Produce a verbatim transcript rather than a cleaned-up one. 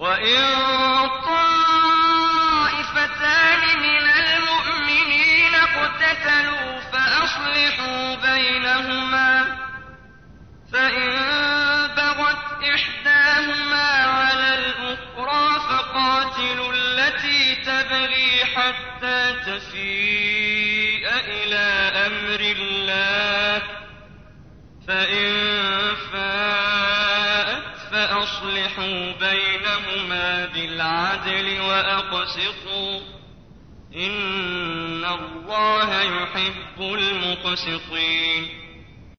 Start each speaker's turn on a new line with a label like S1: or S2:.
S1: وإن طائفتان من المؤمنين اقتتلوا فأصلحوا بينهما، فإن بغت إحداهما على الأخرى فقاتلوا التي تبغي حتى تفيء إلى أمر الله، فإن فاءت فأصلحوا بينهما بالعدل وأقسطوا، إن الله يحب المقسطين.